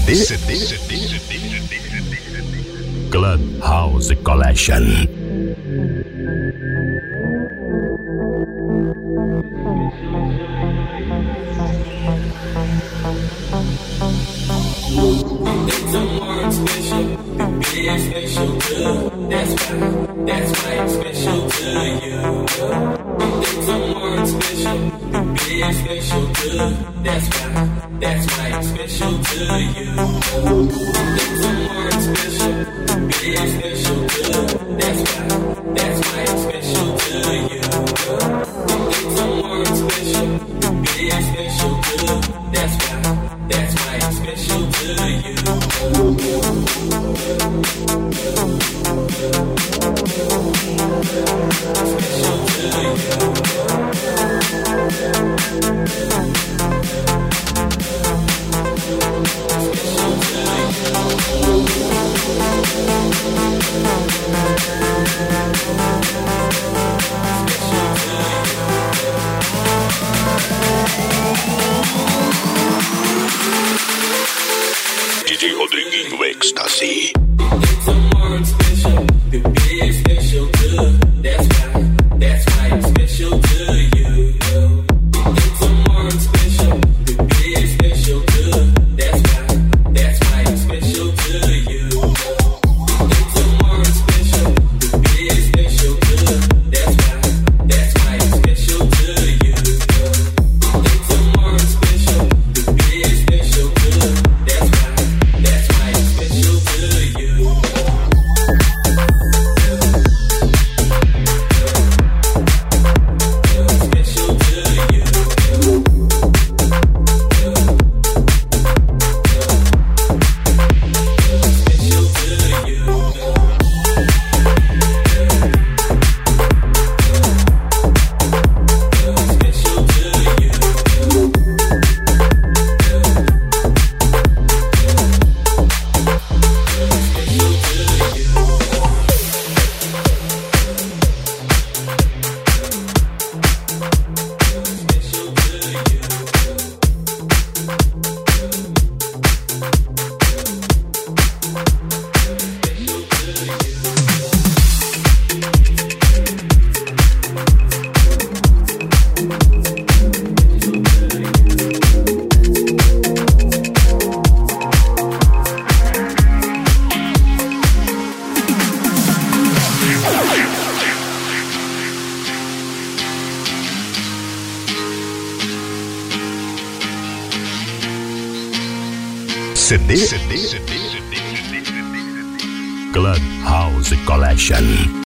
Clubhouse Collection. Someone special, being special too. That's why it's special to you. Someone special, being special too. That's why it's special to you. Someone special, being special too. That's why it's special to you. Someone special, being special too. That's why it's special to you. DJ Rodriguinho Ecstasy. Someone special, being special too. That's why it's special to you. Someone special, being special too. That's why it's special to you. Someone special, being special too. That's why it's special to you. Someone special, being special too. That's why it's special to you. CD Clubhouse Collection.